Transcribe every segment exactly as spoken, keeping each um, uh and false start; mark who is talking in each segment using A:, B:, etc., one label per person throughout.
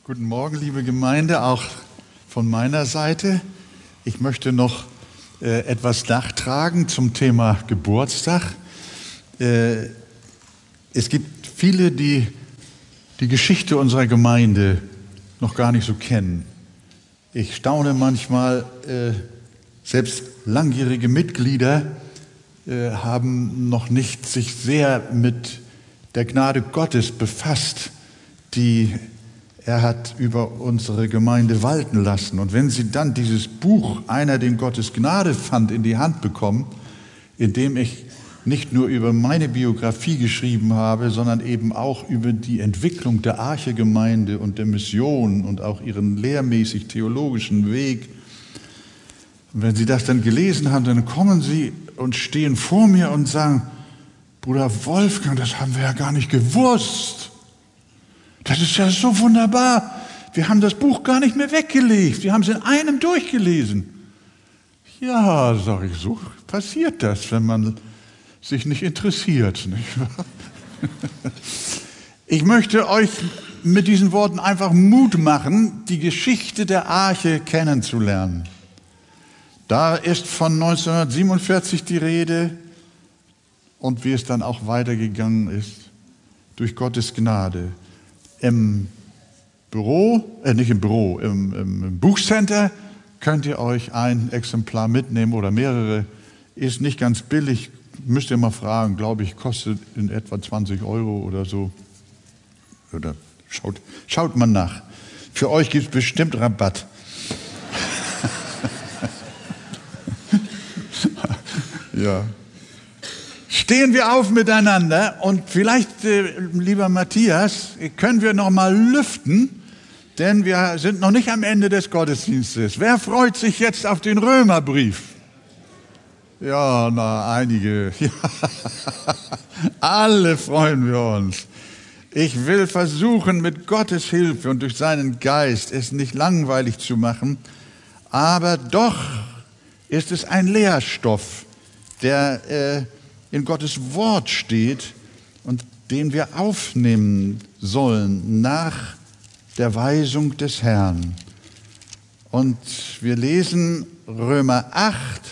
A: Guten Morgen, liebe Gemeinde, auch von meiner Seite. Ich möchte noch äh, etwas nachtragen zum Thema Geburtstag. Äh, es gibt viele, die die Geschichte unserer Gemeinde noch gar nicht so kennen. Ich staune manchmal, äh, selbst langjährige Mitglieder äh, haben noch nicht sich sehr mit der Gnade Gottes befasst, die er hat über unsere Gemeinde walten lassen. Und wenn sie dann dieses Buch Einer, den Gottes Gnade fand, in die Hand bekommen, in dem ich nicht nur über meine Biografie geschrieben habe, sondern eben auch über die Entwicklung der Arche-Gemeinde und der Mission und auch ihren lehrmäßig-theologischen Weg. Und wenn sie das dann gelesen haben, dann kommen sie und stehen vor mir und sagen: Bruder Wolfgang, das haben wir ja gar nicht gewusst. Das ist ja so wunderbar. Wir haben das Buch gar nicht mehr weggelegt. Wir haben es in einem durchgelesen. Ja, sage ich, so passiert das, wenn man sich nicht interessiert. Nicht wahr? Ich möchte euch mit diesen Worten einfach Mut machen, die Geschichte der Arche kennenzulernen. Da ist von neunzehnhundertsiebenundvierzig die Rede und wie es dann auch weitergegangen ist, durch Gottes Gnade. Im Büro, äh nicht im Büro, im, im, im Buchcenter könnt ihr euch ein Exemplar mitnehmen oder mehrere. Ist nicht ganz billig, müsst ihr mal fragen, glaube ich, kostet in etwa zwanzig Euro oder so. Oder schaut, schaut mal nach. Für euch gibt es bestimmt Rabatt. Ja. Stehen wir auf miteinander und vielleicht, äh, lieber Matthias, können wir noch mal lüften, denn wir sind noch nicht am Ende des Gottesdienstes. Wer freut sich jetzt auf den Römerbrief? Ja, na, einige. Ja. Alle freuen wir uns. Ich will versuchen, mit Gottes Hilfe und durch seinen Geist es nicht langweilig zu machen, aber doch ist es ein Lehrstoff, der äh, in Gottes Wort steht und den wir aufnehmen sollen nach der Weisung des Herrn. Und wir lesen Römer acht,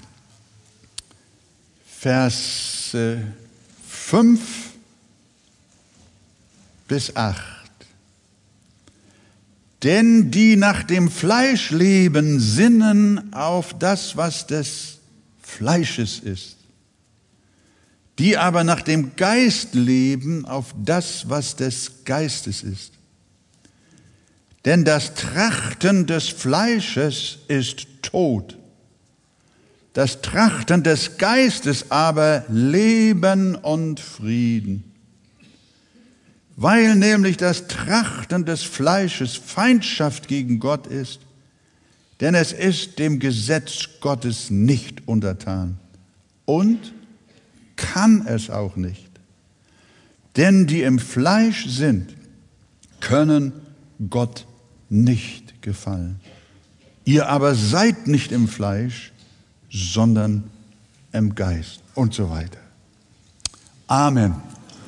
A: Vers fünf bis acht. Denn die nach dem Fleisch leben, sinnen auf das, was des Fleisches ist. Die aber nach dem Geist leben, auf das, was des Geistes ist. Denn das Trachten des Fleisches ist Tod, das Trachten des Geistes aber Leben und Frieden. Weil nämlich das Trachten des Fleisches Feindschaft gegen Gott ist, denn es ist dem Gesetz Gottes nicht untertan und kann es auch nicht. Denn die im Fleisch sind, können Gott nicht gefallen. Ihr aber seid nicht im Fleisch, sondern im Geist und so weiter. Amen.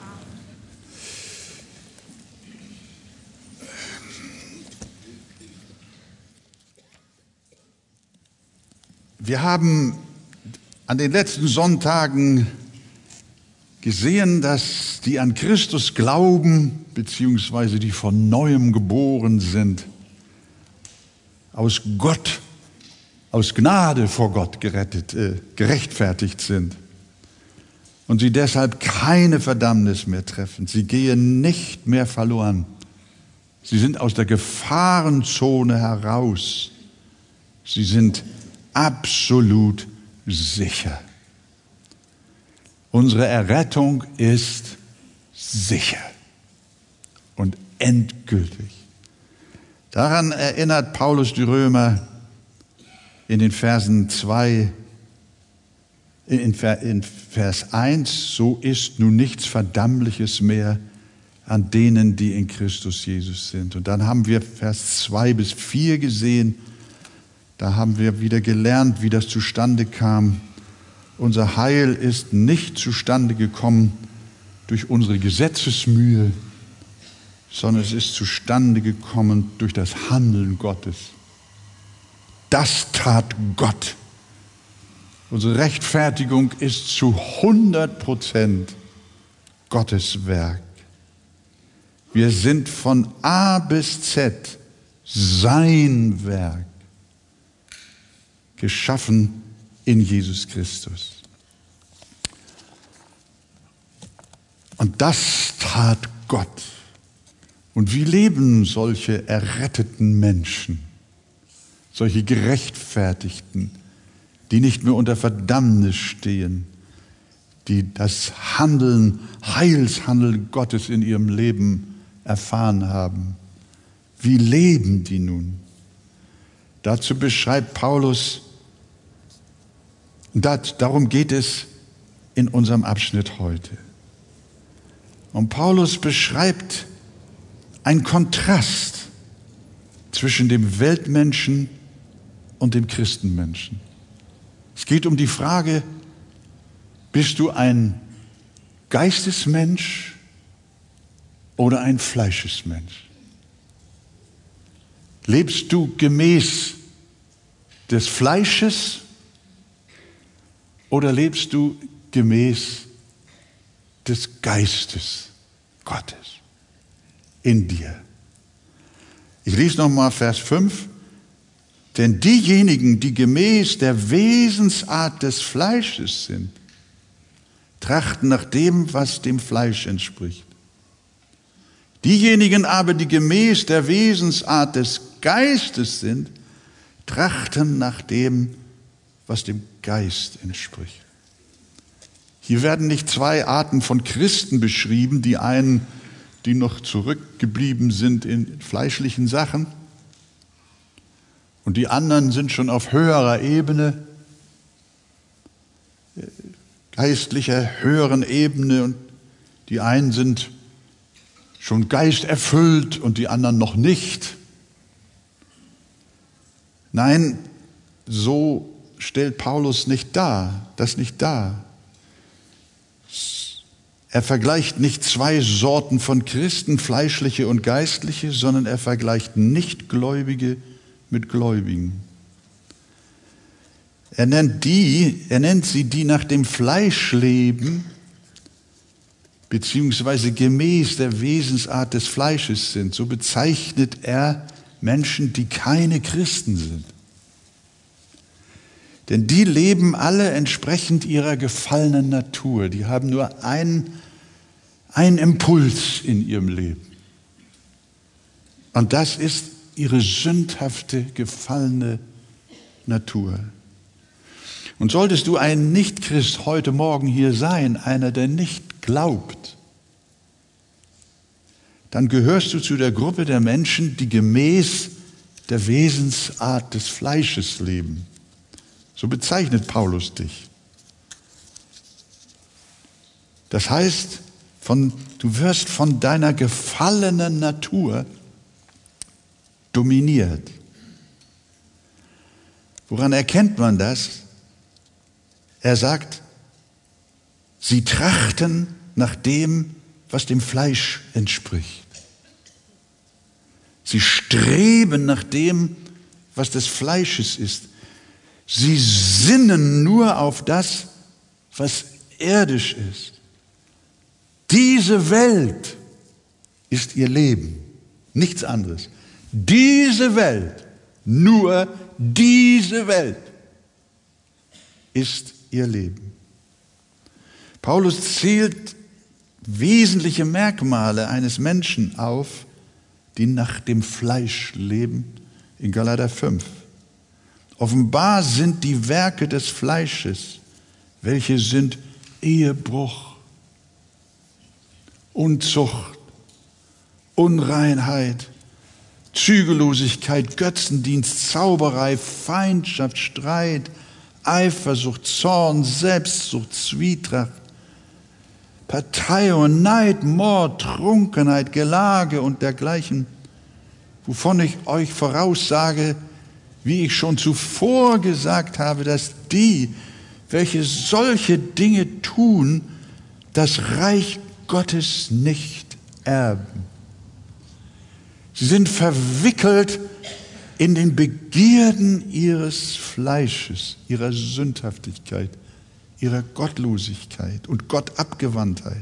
A: Wir haben an den letzten Sonntagen gesehen, dass die an Christus glauben, beziehungsweise die von Neuem geboren sind, aus Gott, aus Gnade vor Gott gerettet, äh, gerechtfertigt sind und sie deshalb keine Verdammnis mehr treffen. Sie gehen nicht mehr verloren. Sie sind aus der Gefahrenzone heraus. Sie sind absolut sicher. Unsere Errettung ist sicher und endgültig. Daran erinnert Paulus die Römer in den Versen zwei, in Vers eins, so ist nun nichts Verdammliches mehr an denen, die in Christus Jesus sind. Und dann haben wir Vers zwei bis vier gesehen, da haben wir wieder gelernt, wie das zustande kam. Unser Heil ist nicht zustande gekommen durch unsere Gesetzesmühe, sondern es ist zustande gekommen durch das Handeln Gottes. Das tat Gott. Unsere Rechtfertigung ist zu hundert Prozent Gottes Werk. Wir sind von A bis Z sein Werk, geschaffen in Jesus Christus. Und das tat Gott. Und wie leben solche erretteten Menschen, solche Gerechtfertigten, die nicht mehr unter Verdammnis stehen, die das Handeln, Heilshandeln Gottes in ihrem Leben erfahren haben? Wie leben die nun? Dazu beschreibt Paulus, und das, darum geht es in unserem Abschnitt heute. Und Paulus beschreibt einen Kontrast zwischen dem Weltmenschen und dem Christenmenschen. Es geht um die Frage, bist du ein Geistesmensch oder ein Fleischesmensch? Lebst du gemäß des Fleisches oder lebst du gemäß des Geistes Gottes in dir? Ich lese nochmal Vers fünf. Denn diejenigen, die gemäß der Wesensart des Fleisches sind, trachten nach dem, was dem Fleisch entspricht. Diejenigen aber, die gemäß der Wesensart des Geistes sind, trachten nach dem, was dem Geist entspricht. Hier werden nicht zwei Arten von Christen beschrieben, die einen, die noch zurückgeblieben sind in fleischlichen Sachen, und die anderen sind schon auf höherer Ebene, geistlicher, höheren Ebene, und die einen sind schon geisterfüllt und die anderen noch nicht. Nein, so stellt Paulus nicht dar, das nicht dar. Er vergleicht nicht zwei Sorten von Christen, fleischliche und geistliche, sondern er vergleicht Nichtgläubige mit Gläubigen. Er nennt die, er nennt sie, die nach dem Fleisch leben, beziehungsweise gemäß der Wesensart des Fleisches sind. So bezeichnet er Menschen, die keine Christen sind. Denn die leben alle entsprechend ihrer gefallenen Natur. Die haben nur einen, einen Impuls in ihrem Leben. Und das ist ihre sündhafte, gefallene Natur. Und solltest du ein Nichtchrist heute Morgen hier sein, einer, der nicht glaubt, dann gehörst du zu der Gruppe der Menschen, die gemäß der Wesensart des Fleisches leben. So bezeichnet Paulus dich. Das heißt, von, du wirst von deiner gefallenen Natur dominiert. Woran erkennt man das? Er sagt, sie trachten nach dem, was dem Fleisch entspricht. Sie streben nach dem, was des Fleisches ist. Sie sinnen nur auf das, was irdisch ist. Diese Welt ist ihr Leben, nichts anderes. Diese Welt, nur diese Welt ist ihr Leben. Paulus zählt wesentliche Merkmale eines Menschen auf, die nach dem Fleisch leben, in Galater fünf. Offenbar sind die Werke des Fleisches, welche sind Ehebruch, Unzucht, Unreinheit, Zügellosigkeit, Götzendienst, Zauberei, Feindschaft, Streit, Eifersucht, Zorn, Selbstsucht, Zwietracht, Parteiung, Neid, Mord, Trunkenheit, Gelage und dergleichen, wovon ich euch voraussage, wie ich schon zuvor gesagt habe, dass die, welche solche Dinge tun, das Reich Gottes nicht erben. Sie sind verwickelt in den Begierden ihres Fleisches, ihrer Sündhaftigkeit, ihrer Gottlosigkeit und Gottabgewandtheit.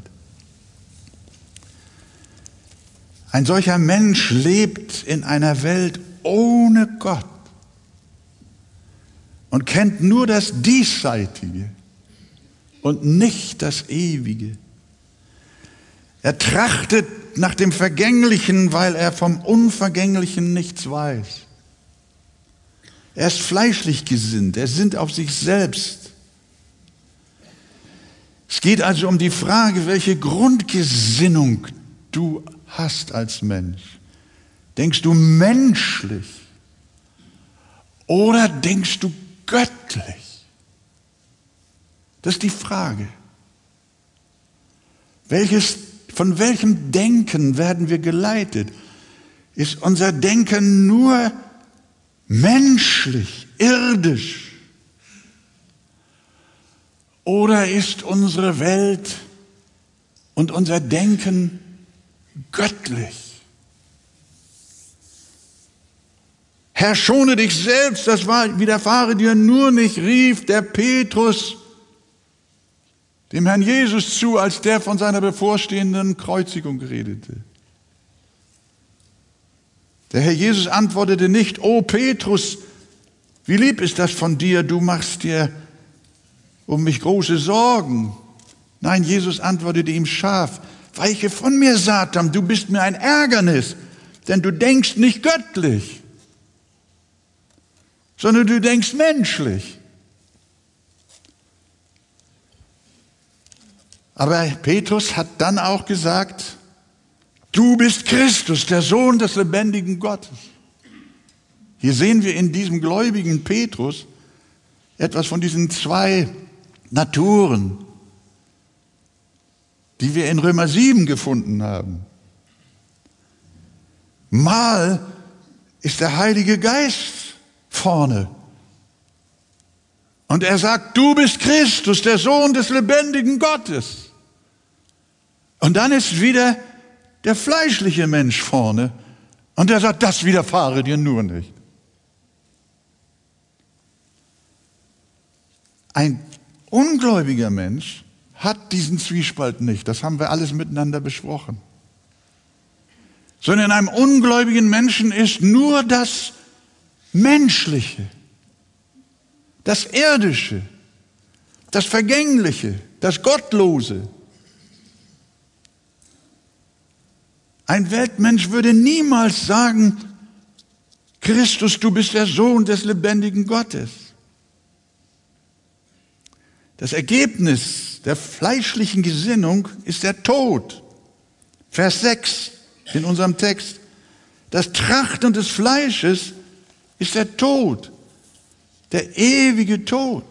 A: Ein solcher Mensch lebt in einer Welt ohne Gott und kennt nur das Diesseitige und nicht das Ewige. Er trachtet nach dem Vergänglichen, weil er vom Unvergänglichen nichts weiß. Er ist fleischlich gesinnt, er sinnt auf sich selbst. Es geht also um die Frage, welche Grundgesinnung du hast als Mensch. Denkst du menschlich oder denkst du göttlich? Das ist die Frage. Welches, von welchem Denken werden wir geleitet? Ist unser Denken nur menschlich, irdisch? Oder ist unsere Welt und unser Denken göttlich? Herr, schone dich selbst, das widerfahre dir nur nicht, rief der Petrus dem Herrn Jesus zu, als der von seiner bevorstehenden Kreuzigung redete. Der Herr Jesus antwortete nicht: O Petrus, wie lieb ist das von dir, du machst dir um mich große Sorgen. Nein, Jesus antwortete ihm scharf: Weiche von mir, Satan, du bist mir ein Ärgernis, denn du denkst nicht göttlich, sondern du denkst menschlich. Aber Petrus hat dann auch gesagt: Du bist Christus, der Sohn des lebendigen Gottes. Hier sehen wir in diesem gläubigen Petrus etwas von diesen zwei Naturen, die wir in Römer sieben gefunden haben. Mal ist der Heilige Geist vorne und er sagt: Du bist Christus, der Sohn des lebendigen Gottes. Und dann ist wieder der fleischliche Mensch vorne und er sagt: Das widerfahre dir nur nicht. Ein ungläubiger Mensch hat diesen Zwiespalt nicht. Das haben wir alles miteinander besprochen. Sondern in einem ungläubigen Menschen ist nur das Menschliche, das Irdische, das Vergängliche, das Gottlose. Ein Weltmensch würde niemals sagen: Christus, du bist der Sohn des lebendigen Gottes. Das Ergebnis der fleischlichen Gesinnung ist der Tod. Vers sechs in unserem Text. Das Trachten des Fleisches ist der Tod, der ewige Tod.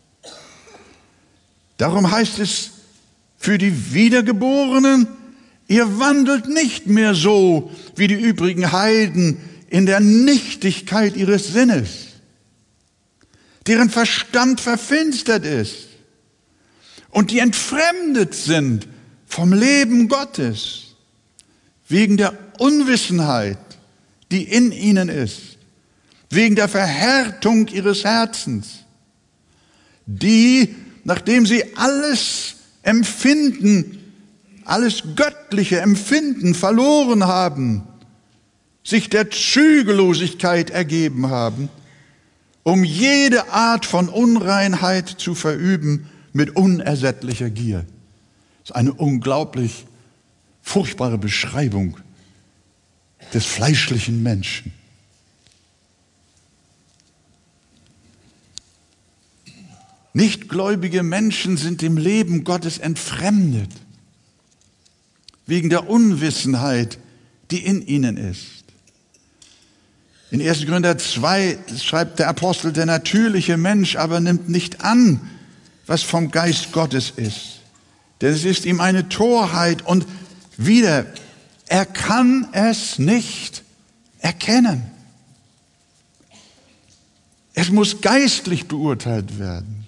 A: Darum heißt es für die Wiedergeborenen: Ihr wandelt nicht mehr so wie die übrigen Heiden in der Nichtigkeit ihres Sinnes, deren Verstand verfinstert ist und die entfremdet sind vom Leben Gottes, wegen der Unwissenheit, die in ihnen ist, wegen der Verhärtung ihres Herzens, die, nachdem sie alles Empfinden, alles göttliche Empfinden verloren haben, sich der Zügellosigkeit ergeben haben, um jede Art von Unreinheit zu verüben mit unersättlicher Gier. Das ist eine unglaublich furchtbare Beschreibung des fleischlichen Menschen. Nichtgläubige Menschen sind dem Leben Gottes entfremdet, wegen der Unwissenheit, die in ihnen ist. In erster Korinther zwei schreibt der Apostel: Der natürliche Mensch aber nimmt nicht an, was vom Geist Gottes ist. Denn es ist ihm eine Torheit und wieder, er kann es nicht erkennen. Es muss geistlich beurteilt werden.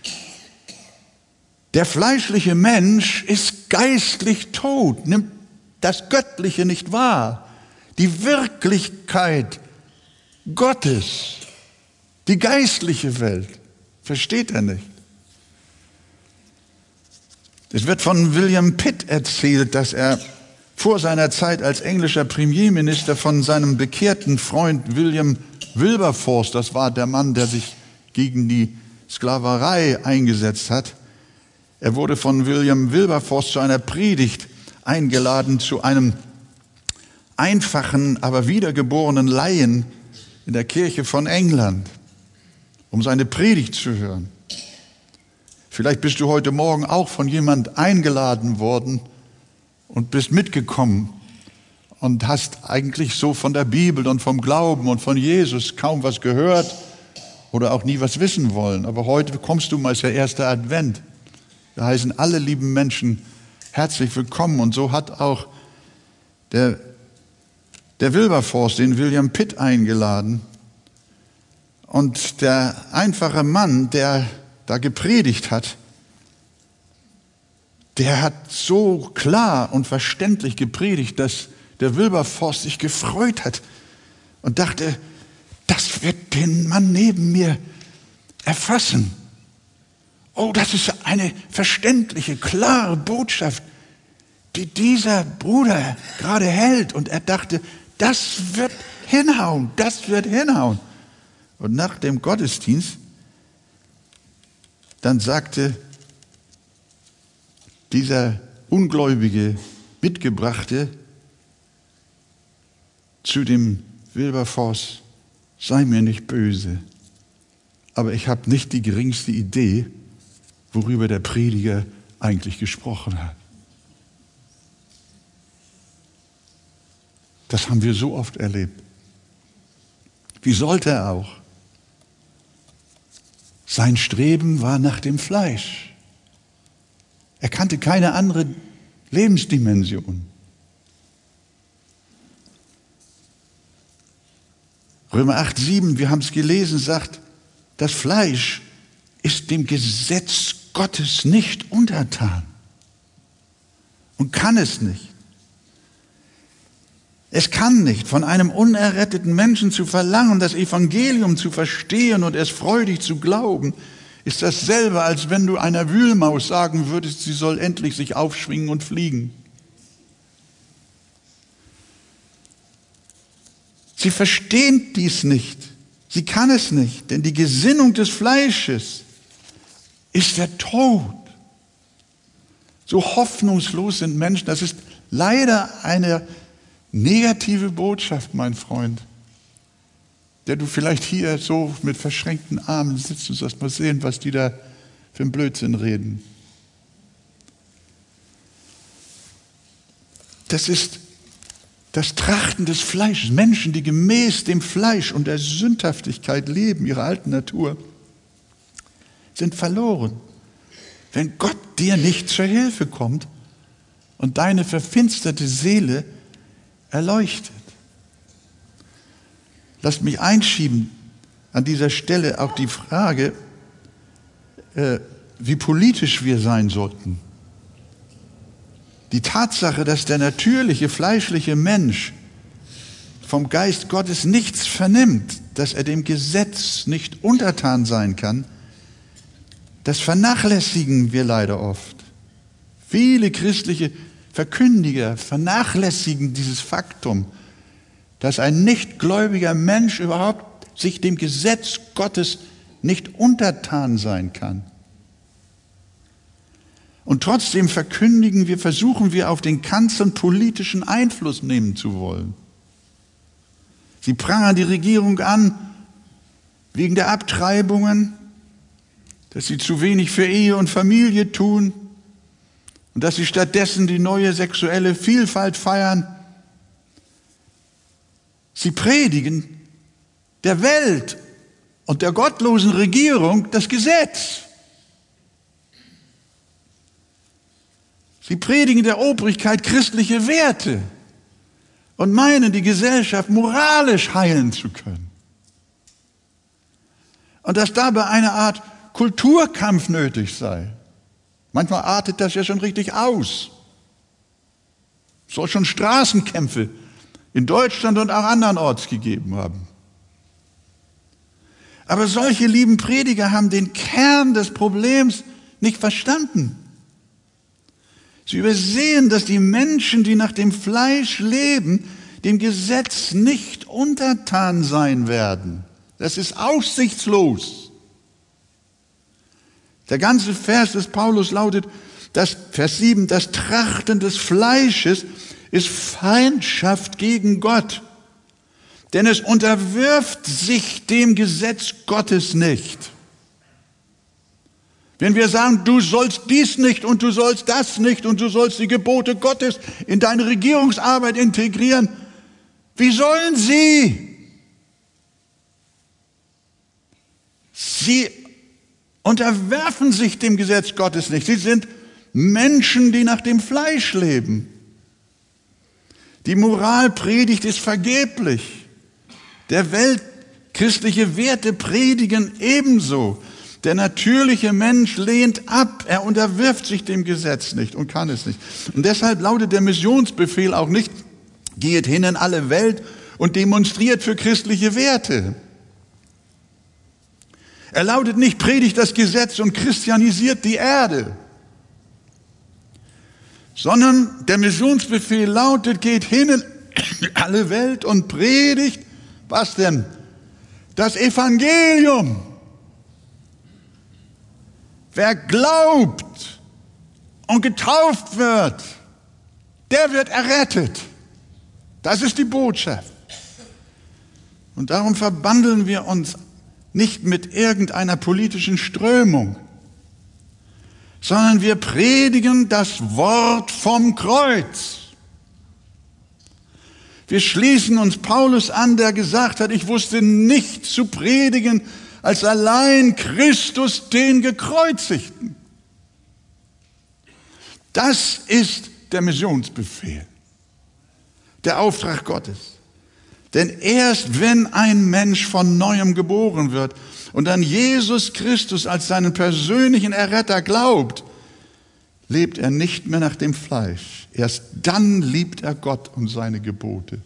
A: Der fleischliche Mensch ist geistlich tot, nimmt das Göttliche nicht wahr, die Wirklichkeit Gottes, die geistliche Welt, versteht er nicht. Es wird von William Pitt erzählt, dass er vor seiner Zeit als englischer Premierminister von seinem bekehrten Freund William Wilberforce, das war der Mann, der sich gegen die Sklaverei eingesetzt hat, er wurde von William Wilberforce zu einer Predigt eingeladen, zu einem einfachen, aber wiedergeborenen Laien in der Kirche von England, um seine Predigt zu hören. Vielleicht bist du heute Morgen auch von jemand eingeladen worden und bist mitgekommen und hast eigentlich so von der Bibel und vom Glauben und von Jesus kaum was gehört oder auch nie was wissen wollen. Aber heute kommst du mal, ist ja erster Advent. Da heißen alle lieben Menschen herzlich willkommen. Und so hat auch der, der Wilberforce den William Pitt eingeladen. Und der einfache Mann, der da gepredigt hat, der hat so klar und verständlich gepredigt, dass der Wilberforce sich gefreut hat und dachte, das wird den Mann neben mir erfassen. Oh, das ist eine verständliche, klare Botschaft, die dieser Bruder gerade hält. Und er dachte, das wird hinhauen, das wird hinhauen. Und nach dem Gottesdienst, dann sagte dieser ungläubige Mitgebrachte zu dem Wilberforce, sei mir nicht böse, aber ich habe nicht die geringste Idee, worüber der Prediger eigentlich gesprochen hat. Das haben wir so oft erlebt. Wie sollte er auch? Sein Streben war nach dem Fleisch. Er kannte keine andere Lebensdimension. Römer acht, sieben, wir haben es gelesen, sagt, das Fleisch ist dem Gesetz Gottes nicht untertan und kann es nicht. Es kann nicht von einem unerretteten Menschen zu verlangen, das Evangelium zu verstehen und es freudig zu glauben, ist dasselbe, als wenn du einer Wühlmaus sagen würdest, sie soll endlich sich aufschwingen und fliegen. Sie verstehen dies nicht. Sie kann es nicht, denn die Gesinnung des Fleisches ist der Tod. So hoffnungslos sind Menschen. Das ist leider eine negative Botschaft, mein Freund, der du vielleicht hier so mit verschränkten Armen sitzt und sagst, mal sehen, was die da für einen Blödsinn reden. Das ist das Trachten des Fleisches. Menschen, die gemäß dem Fleisch und der Sündhaftigkeit leben, ihrer alten Natur, sind verloren. Wenn Gott dir nicht zur Hilfe kommt und deine verfinsterte Seele erleuchtet. Lasst mich einschieben an dieser Stelle auch die Frage, äh, wie politisch wir sein sollten. Die Tatsache, dass der natürliche, fleischliche Mensch vom Geist Gottes nichts vernimmt, dass er dem Gesetz nicht untertan sein kann, das vernachlässigen wir leider oft. Viele christliche Verkündiger vernachlässigen dieses Faktum, dass ein nichtgläubiger Mensch überhaupt sich dem Gesetz Gottes nicht untertan sein kann. Und trotzdem verkündigen wir, versuchen wir auf den Kanzeln politischen Einfluss nehmen zu wollen. Sie prangern die Regierung an wegen der Abtreibungen, dass sie zu wenig für Ehe und Familie tun und dass sie stattdessen die neue sexuelle Vielfalt feiern. Sie predigen der Welt und der gottlosen Regierung das Gesetz. Sie predigen der Obrigkeit christliche Werte und meinen, die Gesellschaft moralisch heilen zu können. Und dass dabei eine Art Kulturkampf nötig sei. Manchmal artet das ja schon richtig aus. Es soll schon Straßenkämpfe in Deutschland und auch andernorts gegeben haben. Aber solche lieben Prediger haben den Kern des Problems nicht verstanden. Sie übersehen, dass die Menschen, die nach dem Fleisch leben, dem Gesetz nicht untertan sein werden. Das ist aussichtslos. Der ganze Vers des Paulus lautet, das, Vers sieben, das Trachten des Fleisches ist Feindschaft gegen Gott. Denn es unterwirft sich dem Gesetz Gottes nicht. Wenn wir sagen, du sollst dies nicht und du sollst das nicht und du sollst die Gebote Gottes in deine Regierungsarbeit integrieren, wie sollen sie? Sie unterwerfen sich dem Gesetz Gottes nicht. Sie sind Menschen, die nach dem Fleisch leben. Die Moralpredigt ist vergeblich. Der Welt christliche Werte predigen ebenso. Der natürliche Mensch lehnt ab, er unterwirft sich dem Gesetz nicht und kann es nicht. Und deshalb lautet der Missionsbefehl auch nicht, geht hin in alle Welt und demonstriert für christliche Werte. Er lautet nicht, predigt das Gesetz und christianisiert die Erde. Sondern der Missionsbefehl lautet, geht hin in alle Welt und predigt, was denn? Das Evangelium. Wer glaubt und getauft wird, der wird errettet. Das ist die Botschaft. Und darum verbandeln wir uns nicht mit irgendeiner politischen Strömung, sondern wir predigen das Wort vom Kreuz. Wir schließen uns Paulus an, der gesagt hat, ich wusste nichts zu predigen, als allein Christus den Gekreuzigten. Das ist der Missionsbefehl, der Auftrag Gottes. Denn erst wenn ein Mensch von Neuem geboren wird und an Jesus Christus als seinen persönlichen Erretter glaubt, lebt er nicht mehr nach dem Fleisch. Erst dann liebt er Gott und seine Gebote.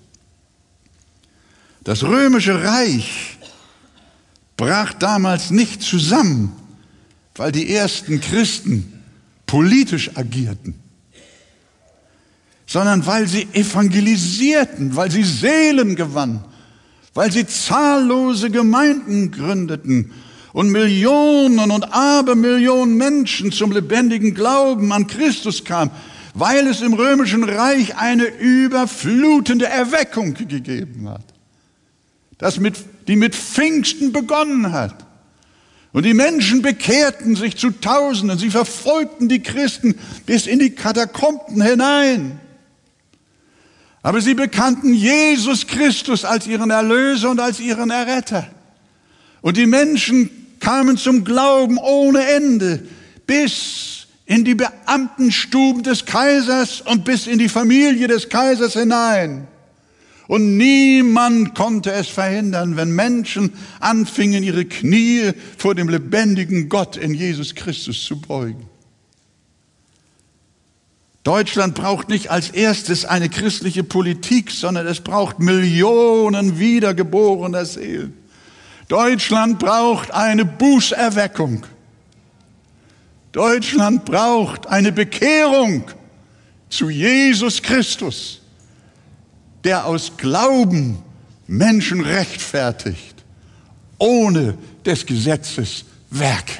A: Das römische Reich brach damals nicht zusammen, weil die ersten Christen politisch agierten, sondern weil sie evangelisierten, weil sie Seelen gewannen, weil sie zahllose Gemeinden gründeten und Millionen und Abermillionen Menschen zum lebendigen Glauben an Christus kamen, weil es im römischen Reich eine überflutende Erweckung gegeben hat, das mit, die mit Pfingsten begonnen hat. Und die Menschen bekehrten sich zu Tausenden, sie verfolgten die Christen bis in die Katakomben hinein. Aber sie bekannten Jesus Christus als ihren Erlöser und als ihren Erretter. Und die Menschen kamen zum Glauben ohne Ende, bis in die Beamtenstuben des Kaisers und bis in die Familie des Kaisers hinein. Und niemand konnte es verhindern, wenn Menschen anfingen, ihre Knie vor dem lebendigen Gott in Jesus Christus zu beugen. Deutschland braucht nicht als erstes eine christliche Politik, sondern es braucht Millionen wiedergeborener Seelen. Deutschland braucht eine Bußerweckung. Deutschland braucht eine Bekehrung zu Jesus Christus, der aus Glauben Menschen rechtfertigt, ohne des Gesetzes Werke.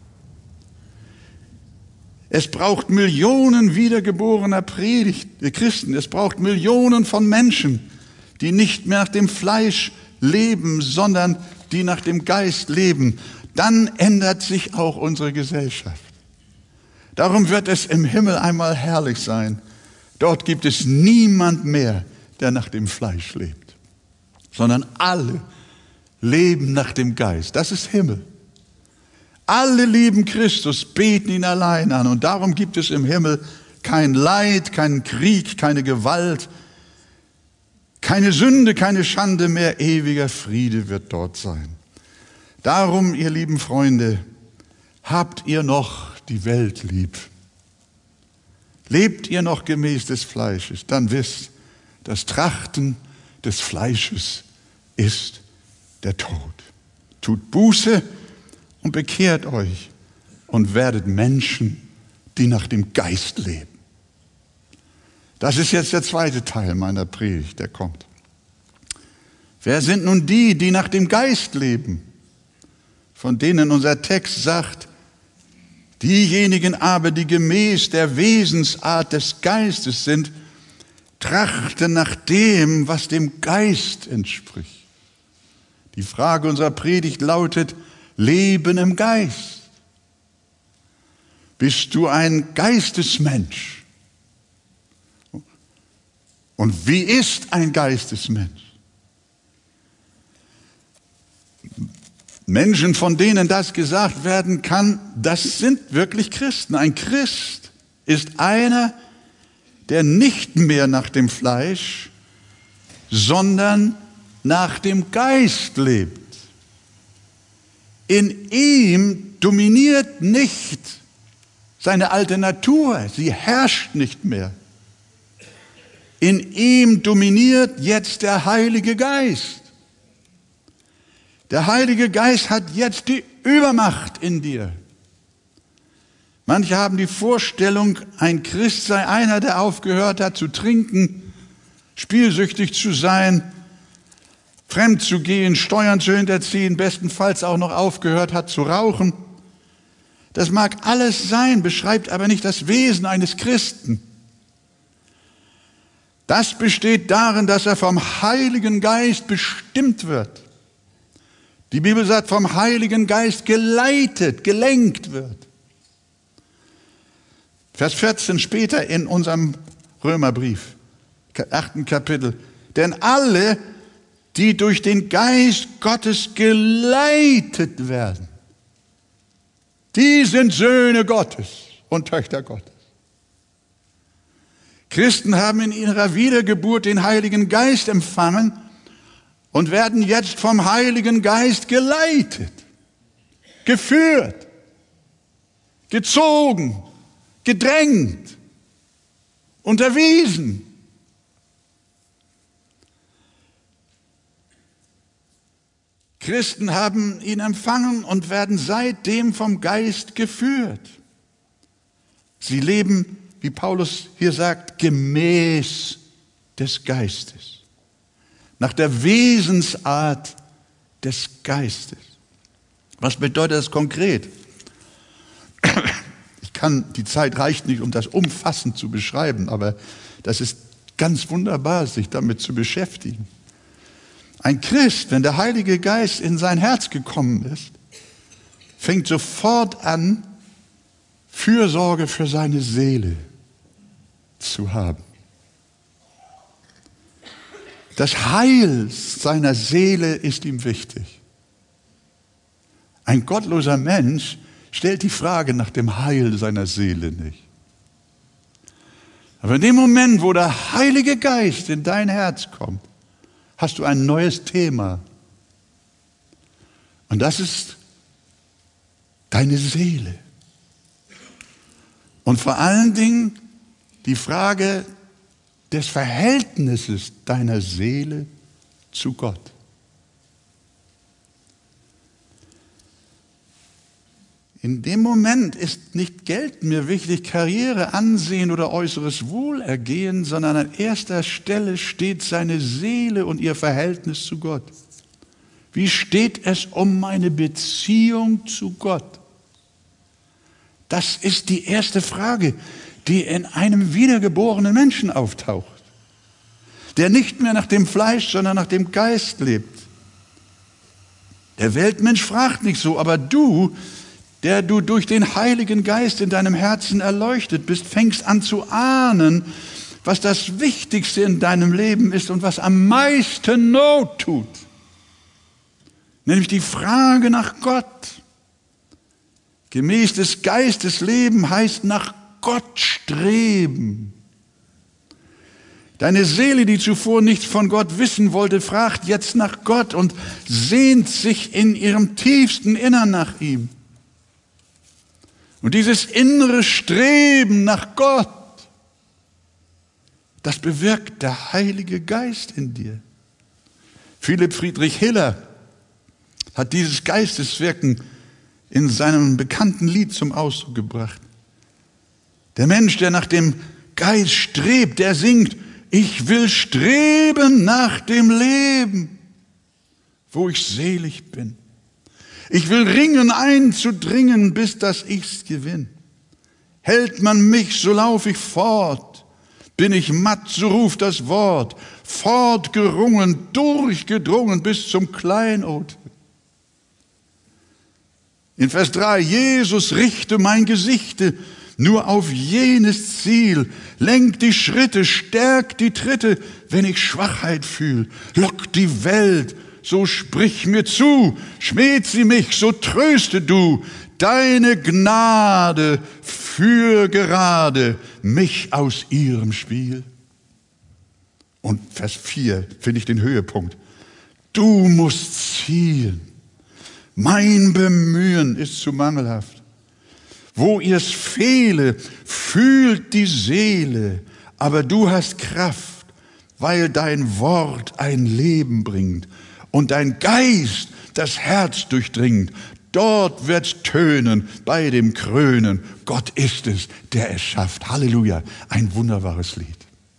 A: Es braucht Millionen wiedergeborener Predigt, Christen. Es braucht Millionen von Menschen, die nicht mehr nach dem Fleisch leben, sondern die nach dem Geist leben. Dann ändert sich auch unsere Gesellschaft. Darum wird es im Himmel einmal herrlich sein. Dort gibt es niemand mehr, der nach dem Fleisch lebt, sondern alle leben nach dem Geist. Das ist Himmel. Alle lieben Christus, beten ihn allein an. Und darum gibt es im Himmel kein Leid, keinen Krieg, keine Gewalt, keine Sünde, keine Schande mehr. Ewiger Friede wird dort sein. Darum, ihr lieben Freunde, habt ihr noch die Welt lieb. Lebt ihr noch gemäß des Fleisches, dann wisst, das Trachten des Fleisches ist der Tod. Tut Buße und bekehrt euch und werdet Menschen, die nach dem Geist leben. Das ist jetzt der zweite Teil meiner Predigt, der kommt. Wer sind nun die, die nach dem Geist leben? Von denen unser Text sagt, diejenigen aber, die gemäß der Wesensart des Geistes sind, trachten nach dem, was dem Geist entspricht. Die Frage unserer Predigt lautet, Leben im Geist. Bist du ein Geistesmensch? Und wie ist ein Geistesmensch? Menschen, von denen das gesagt werden kann, das sind wirklich Christen. Ein Christ ist einer, der nicht mehr nach dem Fleisch, sondern nach dem Geist lebt. In ihm dominiert nicht seine alte Natur, sie herrscht nicht mehr. In ihm dominiert jetzt der Heilige Geist. Der Heilige Geist hat jetzt die Übermacht in dir. Manche haben die Vorstellung, ein Christ sei einer, der aufgehört hat zu trinken, spielsüchtig zu sein, fremd zu gehen, Steuern zu hinterziehen, bestenfalls auch noch aufgehört hat zu rauchen. Das mag alles sein, beschreibt aber nicht das Wesen eines Christen. Das besteht darin, dass er vom Heiligen Geist bestimmt wird. Die Bibel sagt, vom Heiligen Geist geleitet, gelenkt wird. Vers vierzehn später in unserem Römerbrief, achten Kapitel. Denn alle, die durch den Geist Gottes geleitet werden, die sind Söhne Gottes und Töchter Gottes. Christen haben in ihrer Wiedergeburt den Heiligen Geist empfangen und werden jetzt vom Heiligen Geist geleitet, geführt, gezogen, gedrängt, unterwiesen. Christen haben ihn empfangen und werden seitdem vom Geist geführt. Sie leben, wie Paulus hier sagt, gemäß des Geistes. Nach der Wesensart des Geistes. Was bedeutet das konkret? Ich kann, die Zeit reicht nicht, um das umfassend zu beschreiben, aber das ist ganz wunderbar, sich damit zu beschäftigen. Ein Christ, wenn der Heilige Geist in sein Herz gekommen ist, fängt sofort an, Fürsorge für seine Seele zu haben. Das Heil seiner Seele ist ihm wichtig. Ein gottloser Mensch stellt die Frage nach dem Heil seiner Seele nicht. Aber in dem Moment, wo der Heilige Geist in dein Herz kommt, hast du ein neues Thema. Und das ist deine Seele. Und vor allen Dingen die Frage des Verhältnisses deiner Seele zu Gott. In dem Moment ist nicht Geld mehr wichtig, Karriere, Ansehen oder äußeres Wohlergehen, sondern an erster Stelle steht seine Seele und ihr Verhältnis zu Gott. Wie steht es um meine Beziehung zu Gott? Das ist die erste Frage, die in einem wiedergeborenen Menschen auftaucht, der nicht mehr nach dem Fleisch, sondern nach dem Geist lebt. Der Weltmensch fragt nicht so, aber du, der du durch den Heiligen Geist in deinem Herzen erleuchtet bist, fängst an zu ahnen, was das Wichtigste in deinem Leben ist und was am meisten Not tut. Nämlich die Frage nach Gott. Gemäß des Geistes leben heißt nach Gott streben. Deine Seele, die zuvor nichts von Gott wissen wollte, fragt jetzt nach Gott und sehnt sich in ihrem tiefsten Innern nach ihm. Und dieses innere Streben nach Gott Das bewirkt der Heilige Geist in dir. Philipp Friedrich Hiller hat dieses Geisteswirken in seinem bekannten Lied zum Ausdruck gebracht. Der Mensch, der nach dem Geist strebt, der singt: Ich will streben nach dem Leben, wo ich selig bin. Ich will ringen einzudringen, bis dass ich's gewinn. Hält man mich, so lauf ich fort. Bin ich matt, so ruft das Wort. Fortgerungen, durchgedrungen bis zum Kleinod. In Vers drei: Jesus, richte mein Gesichte nur auf jenes Ziel. Lenk die Schritte, stärk die Tritte, wenn ich Schwachheit fühl. Lock die Welt, so sprich mir zu. Schmäht sie mich, so tröste du. Deine Gnade führ gerade mich aus ihrem Spiel. Und Vers vier finde ich den Höhepunkt. Du musst ziehen. Mein Bemühen ist zu mangelhaft. Wo ihr's fehle, fühlt die Seele, aber du hast Kraft, weil dein Wort ein Leben bringt und dein Geist das Herz durchdringt. Dort wird's tönen bei dem Krönen. Gott ist es, der es schafft. Halleluja, ein wunderbares Lied.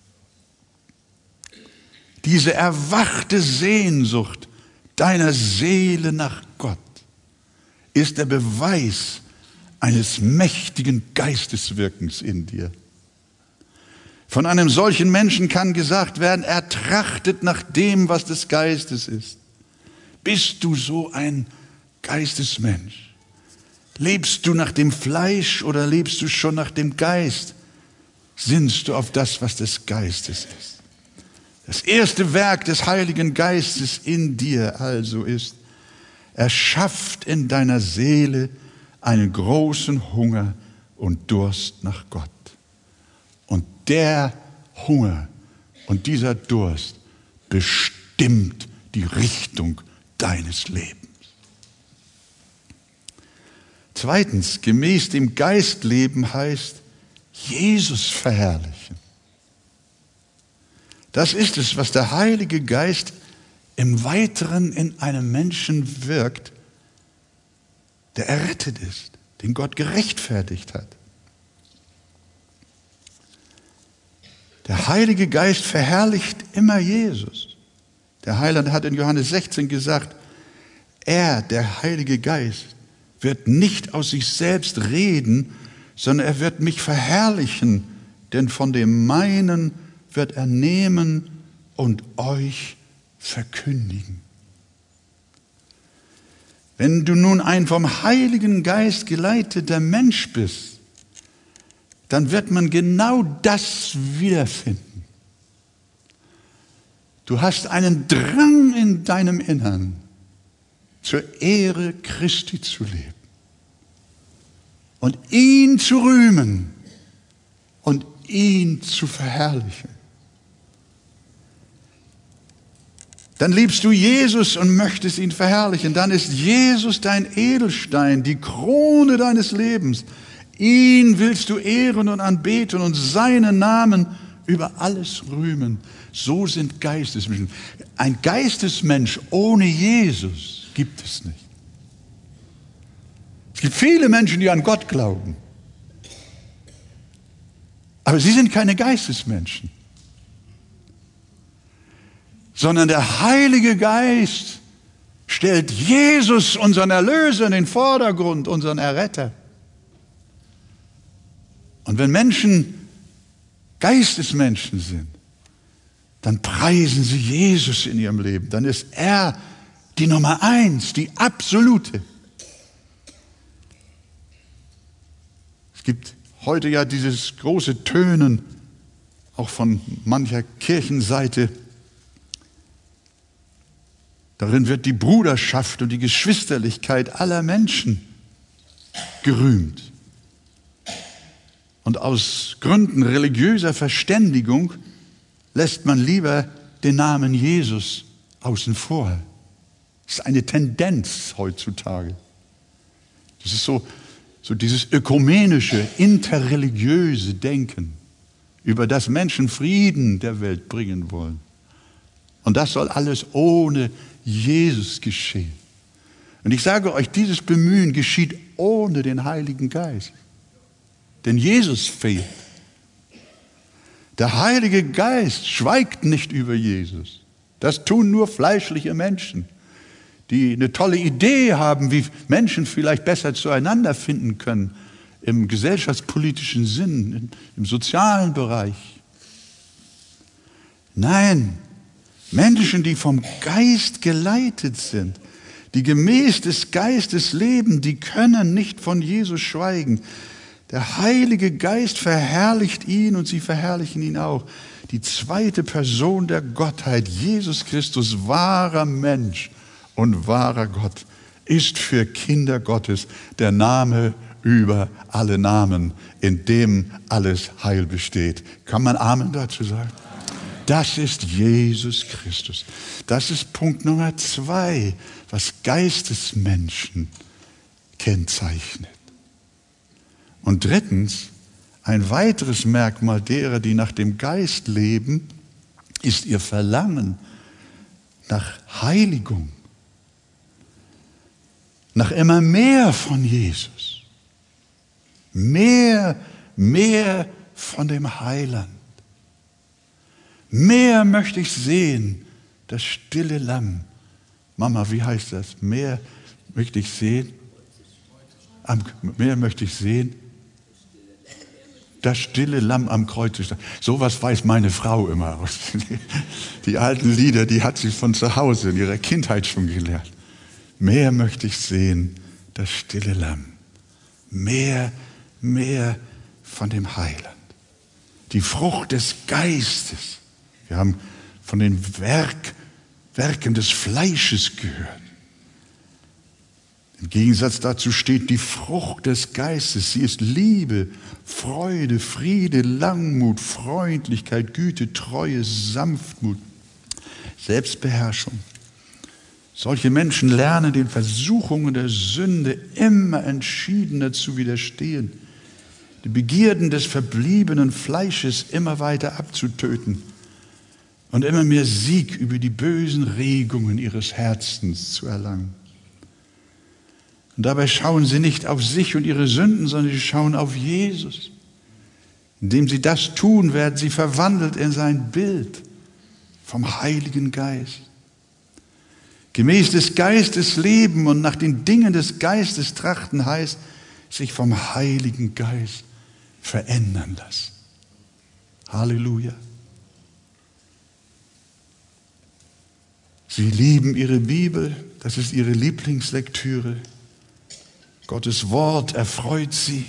A: Diese erwachte Sehnsucht deiner Seele nach Gott ist der Beweis eines mächtigen Geisteswirkens in dir. Von einem solchen Menschen kann gesagt werden, er trachtet nach dem, was des Geistes ist. Bist du so ein Geistesmensch? Lebst du nach dem Fleisch oder lebst du schon nach dem Geist? Sinnst du auf das, was des Geistes ist? Das erste Werk des Heiligen Geistes in dir also ist, er schafft in deiner Seele einen großen Hunger und Durst nach Gott. Und der Hunger und dieser Durst bestimmt die Richtung deines Lebens. Zweitens, gemäß dem Geist leben heißt Jesus verherrlichen. Das ist es, was der Heilige Geist im Weiteren in einem Menschen wirkt, der errettet ist, den Gott gerechtfertigt hat. Der Heilige Geist verherrlicht immer Jesus. Der Heiland hat in Johannes sechzehn gesagt, er, der Heilige Geist, wird nicht aus sich selbst reden, sondern er wird mich verherrlichen, denn von dem meinen wird er nehmen und euch verkündigen. Wenn du nun ein vom Heiligen Geist geleiteter Mensch bist, dann wird man genau das wiederfinden. Du hast einen Drang in deinem Innern, zur Ehre Christi zu leben und ihn zu rühmen und ihn zu verherrlichen. Dann liebst du Jesus und möchtest ihn verherrlichen. Dann ist Jesus dein Edelstein, die Krone deines Lebens. Ihn willst du ehren und anbeten und seinen Namen über alles rühmen. So sind Geistesmenschen. Ein Geistesmensch ohne Jesus gibt es nicht. Es gibt viele Menschen, die an Gott glauben. Aber sie sind keine Geistesmenschen. Sondern der Heilige Geist stellt Jesus, unseren Erlöser, in den Vordergrund, unseren Erretter. Und wenn Menschen Geistesmenschen sind, dann preisen sie Jesus in ihrem Leben. Dann ist er die Nummer eins, die absolute. Es gibt heute ja dieses große Tönen, auch von mancher Kirchenseite. Darin wird die Bruderschaft und die Geschwisterlichkeit aller Menschen gerühmt. Und aus Gründen religiöser Verständigung lässt man lieber den Namen Jesus außen vor. Das ist eine Tendenz heutzutage. Das ist so, so dieses ökumenische, interreligiöse Denken. über das Menschen Frieden der Welt bringen wollen. Und das soll alles ohne Jesus geschehen. Und ich sage euch, dieses Bemühen geschieht ohne den Heiligen Geist. Denn Jesus fehlt. Der Heilige Geist schweigt nicht über Jesus. Das tun nur fleischliche Menschen, die eine tolle Idee haben, wie Menschen vielleicht besser zueinander finden können, im gesellschaftspolitischen Sinn, im sozialen Bereich. Nein, Menschen, die vom Geist geleitet sind, die gemäß des Geistes leben, die können nicht von Jesus schweigen. Der Heilige Geist verherrlicht ihn und sie verherrlichen ihn auch. Die zweite Person der Gottheit, Jesus Christus, wahrer Mensch und wahrer Gott, ist für Kinder Gottes der Name über alle Namen, in dem alles Heil besteht. Kann man Amen dazu sagen? Das ist Jesus Christus. Das ist Punkt Nummer zwei, was Geistesmenschen kennzeichnet. Und drittens, ein weiteres Merkmal derer, die nach dem Geist leben, ist ihr Verlangen nach Heiligung, nach immer mehr von Jesus, mehr, mehr von dem Heiland. Mehr möchte ich sehen, das stille Lamm. Mama, wie heißt das? Mehr möchte ich sehen. Am, mehr möchte ich sehen. Das stille Lamm am Kreuz. Sowas weiß meine Frau immer aus. Die alten Lieder, die hat sie von zu Hause in ihrer Kindheit schon gelernt. Mehr möchte ich sehen, das stille Lamm. Mehr, mehr von dem Heiland. Die Frucht des Geistes. Wir haben von den Werk, Werken des Fleisches gehört. Im Gegensatz dazu steht die Frucht des Geistes. Sie ist Liebe, Freude, Friede, Langmut, Freundlichkeit, Güte, Treue, Sanftmut, Selbstbeherrschung. Solche Menschen lernen den Versuchungen der Sünde immer entschiedener zu widerstehen, die Begierden des verbliebenen Fleisches immer weiter abzutöten und immer mehr Sieg über die bösen Regungen ihres Herzens zu erlangen. Und dabei schauen sie nicht auf sich und ihre Sünden, sondern sie schauen auf Jesus. Indem sie das tun, werden sie verwandelt in sein Bild vom Heiligen Geist. Gemäß des Geistes leben und nach den Dingen des Geistes trachten heißt, sich vom Heiligen Geist verändern lassen. Halleluja. Sie lieben ihre Bibel, das ist ihre Lieblingslektüre. Gottes Wort erfreut sie.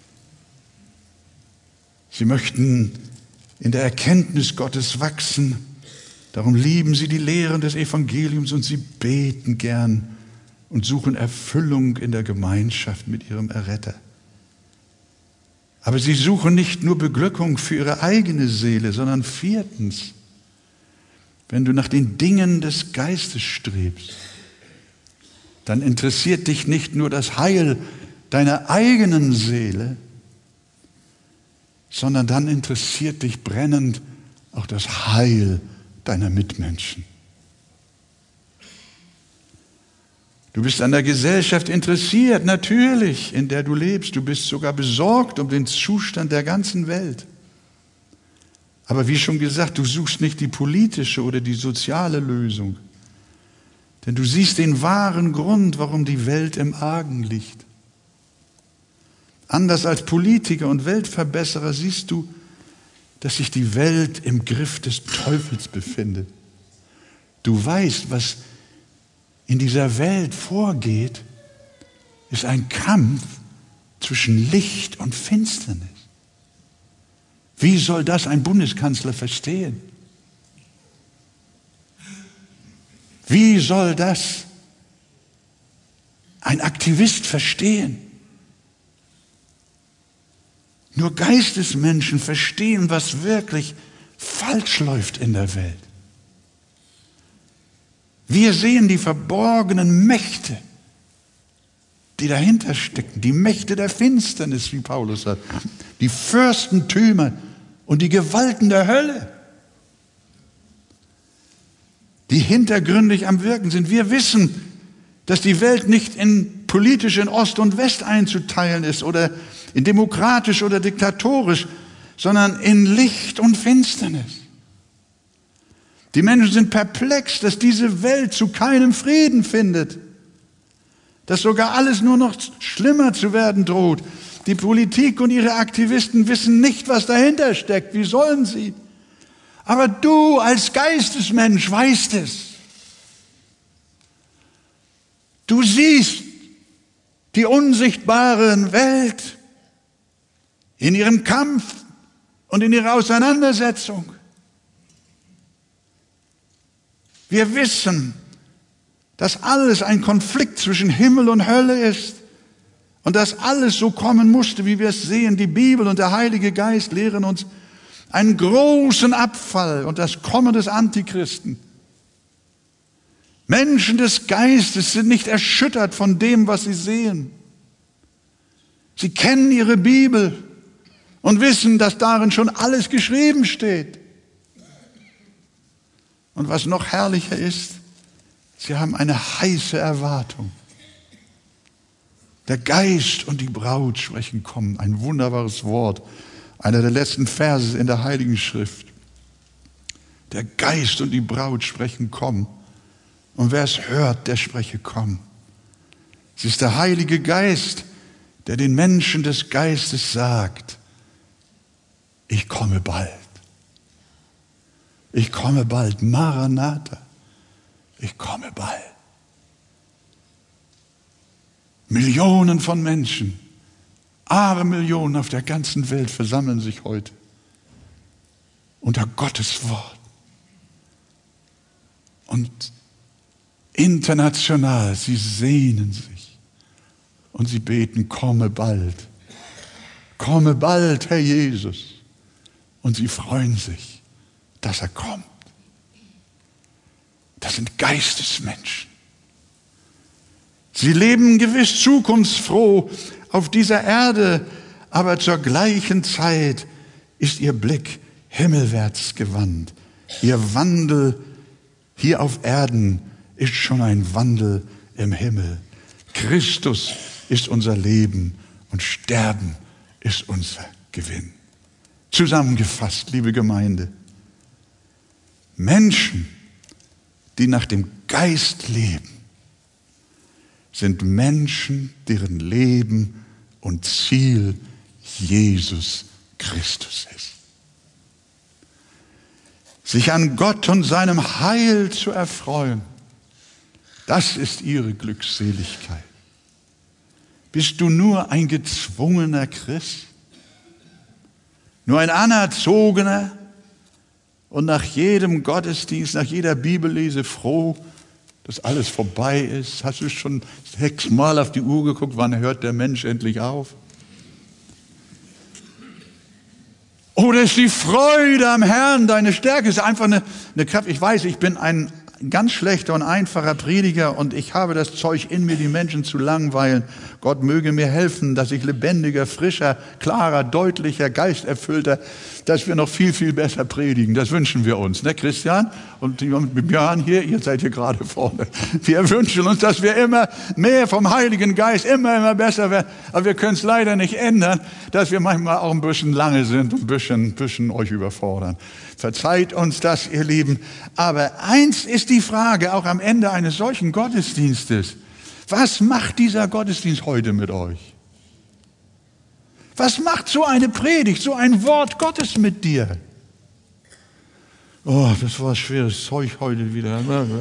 A: Sie möchten in der Erkenntnis Gottes wachsen. Darum lieben sie die Lehren des Evangeliums und sie beten gern und suchen Erfüllung in der Gemeinschaft mit ihrem Erretter. Aber sie suchen nicht nur Beglückung für ihre eigene Seele, sondern viertens, wenn du nach den Dingen des Geistes strebst, dann interessiert dich nicht nur das Heil deiner eigenen Seele, sondern dann interessiert dich brennend auch das Heil deiner Mitmenschen. Du bist an der Gesellschaft interessiert, natürlich, in der du lebst. Du bist sogar besorgt um den Zustand der ganzen Welt. Aber wie schon gesagt, du suchst nicht die politische oder die soziale Lösung. Denn du siehst den wahren Grund, warum die Welt im Argen liegt. Anders als Politiker und Weltverbesserer siehst du, dass sich die Welt im Griff des Teufels befindet. Du weißt, was in dieser Welt vorgeht, ist ein Kampf zwischen Licht und Finsternis. Wie soll das ein Bundeskanzler verstehen? Wie soll das ein Aktivist verstehen? Nur Geistesmenschen verstehen, was wirklich falsch läuft in der Welt. Wir sehen die verborgenen Mächte, die dahinter stecken, die Mächte der Finsternis, wie Paulus sagt, die Fürstentümer und die Gewalten der Hölle, die hintergründig am Wirken sind. Wir wissen, dass die Welt nicht in politisch in Ost und West einzuteilen ist oder in demokratisch oder diktatorisch, sondern in Licht und Finsternis. Die Menschen sind perplex, dass diese Welt zu keinem Frieden findet, dass sogar alles nur noch schlimmer zu werden droht. Die Politik und ihre Aktivisten wissen nicht, was dahinter steckt. Wie sollen sie? Aber du als Geistesmensch weißt es. Du siehst die unsichtbare Welt in ihrem Kampf und in ihrer Auseinandersetzung. Wir wissen, dass alles ein Konflikt zwischen Himmel und Hölle ist und dass alles so kommen musste, wie wir es sehen. Die Bibel und der Heilige Geist lehren uns einen großen Abfall und das Kommen des Antichristen. Menschen des Geistes sind nicht erschüttert von dem, was sie sehen. Sie kennen ihre Bibel und wissen, dass darin schon alles geschrieben steht. Und was noch herrlicher ist, sie haben eine heiße Erwartung. Der Geist und die Braut sprechen kommen. Ein wunderbares Wort. Einer der letzten Verse in der Heiligen Schrift. Der Geist und die Braut sprechen kommen. Und wer es hört, der spreche komm. Es ist der Heilige Geist, der den Menschen des Geistes sagt, ich komme bald. Ich komme bald. Maranatha. Ich komme bald. Millionen von Menschen, Abermillionen auf der ganzen Welt versammeln sich heute unter Gottes Wort. Und international, sie sehnen sich und sie beten, komme bald. Komme bald, Herr Jesus. Und sie freuen sich, dass er kommt. Das sind Geistesmenschen. Sie leben gewiss zukunftsfroh auf dieser Erde, aber zur gleichen Zeit ist ihr Blick himmelwärts gewandt. Ihr Wandel hier auf Erden ist schon ein Wandel im Himmel. Christus ist unser Leben und Sterben ist unser Gewinn. Zusammengefasst, liebe Gemeinde, Menschen, die nach dem Geist leben, sind Menschen, deren Leben und Ziel Jesus Christus ist. Sich an Gott und seinem Heil zu erfreuen, das ist ihre Glückseligkeit. Bist du nur ein gezwungener Christ? Nur ein Anerzogener und nach jedem Gottesdienst, nach jeder Bibellese froh, dass alles vorbei ist? Hast du schon sechsmal auf die Uhr geguckt, wann hört der Mensch endlich auf? Oder ist die Freude am Herrn deine Stärke? Es ist einfach eine, eine Kraft. Ich weiß, ich bin ein ganz schlechter und einfacher Prediger und ich habe das Zeug in mir, die Menschen zu langweilen. Gott möge mir helfen, dass ich lebendiger, frischer, klarer, deutlicher, geisterfüllter, dass wir noch viel, viel besser predigen. Das wünschen wir uns, ne Christian? Und mit Björn hier, ihr seid hier gerade vorne. Wir wünschen uns, dass wir immer mehr vom Heiligen Geist, immer, immer besser werden. Aber wir können es leider nicht ändern, dass wir manchmal auch ein bisschen lange sind und ein bisschen, ein bisschen euch überfordern. Verzeiht uns das, ihr Lieben. Aber eins ist die Frage, auch am Ende eines solchen Gottesdienstes. Was macht dieser Gottesdienst heute mit euch? Was macht so eine Predigt, so ein Wort Gottes mit dir? Oh, das war schweres Zeug heute wieder.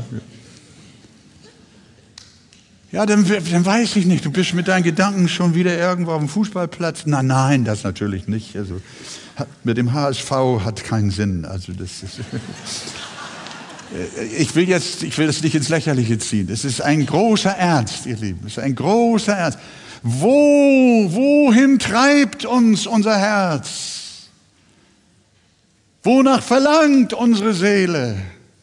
A: Ja, dann, dann weiß ich nicht, du bist mit deinen Gedanken schon wieder irgendwo auf dem Fußballplatz. Nein, nein, das natürlich nicht. Also, mit dem H S V hat keinen Sinn. Also das ist, ich will jetzt, ich will das nicht ins Lächerliche ziehen. Es ist ein großer Ernst, ihr Lieben. Es ist ein großer Ernst. Wo, wohin treibt uns unser Herz? Wonach verlangt unsere Seele?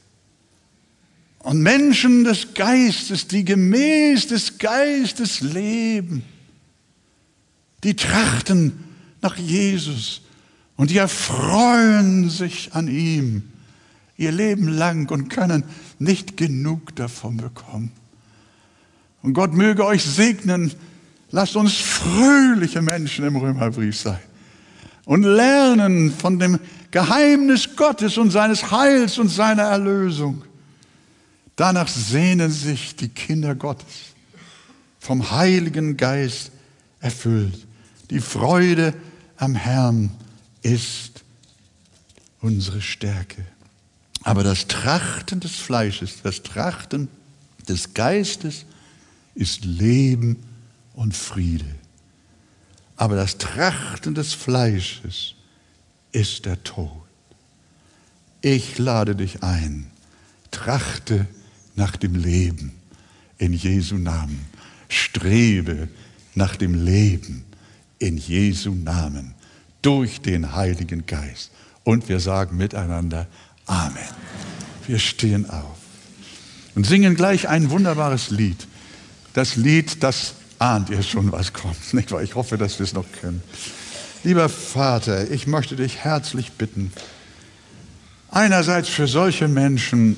A: Und Menschen des Geistes, die gemäß des Geistes leben, die trachten nach Jesus Und die erfreuen sich an ihm ihr Leben lang und können nicht genug davon bekommen. Und Gott möge euch segnen. Lasst uns fröhliche Menschen im Römerbrief sein und lernen von dem Geheimnis Gottes und seines Heils und seiner Erlösung. Danach sehnen sich die Kinder Gottes, vom Heiligen Geist erfüllt. Die Freude am Herrn ist unsere Stärke. Aber das Trachten des Fleisches, das Trachten des Geistes ist Leben und Friede. Aber das Trachten des Fleisches ist der Tod. Ich lade dich ein, trachte nach dem Leben in Jesu Namen. Strebe nach dem Leben in Jesu Namen durch den Heiligen Geist. Und wir sagen miteinander Amen. Wir stehen auf und singen gleich ein wunderbares Lied. Das Lied, das ahnt ihr schon, was kommt, nicht wahr? Ich hoffe, dass wir es noch können. Lieber Vater, ich möchte dich herzlich bitten, einerseits für solche Menschen,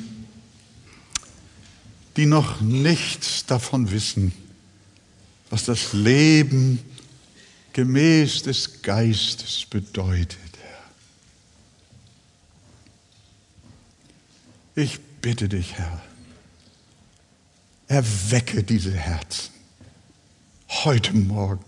A: die noch nichts davon wissen, was das Leben gemäß des Geistes bedeutet, Herr. Ich bitte dich, Herr, erwecke diese Herzen heute Morgen.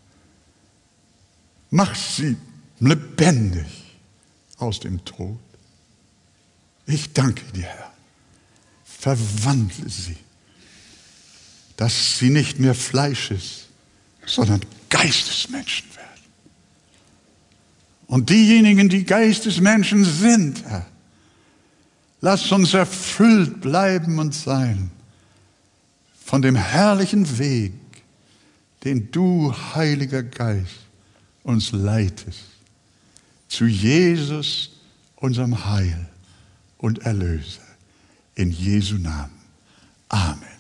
A: Mach sie lebendig aus dem Tod. Ich danke dir, Herr. Verwandle sie, dass sie nicht mehr Fleisches, sondern Geistesmenschen werden. Und diejenigen, die Geistesmenschen sind, Herr, lass uns erfüllt bleiben und sein von dem herrlichen Weg, den du, Heiliger Geist, uns leitest, zu Jesus, unserem Heil und Erlöser. In Jesu Namen. Amen.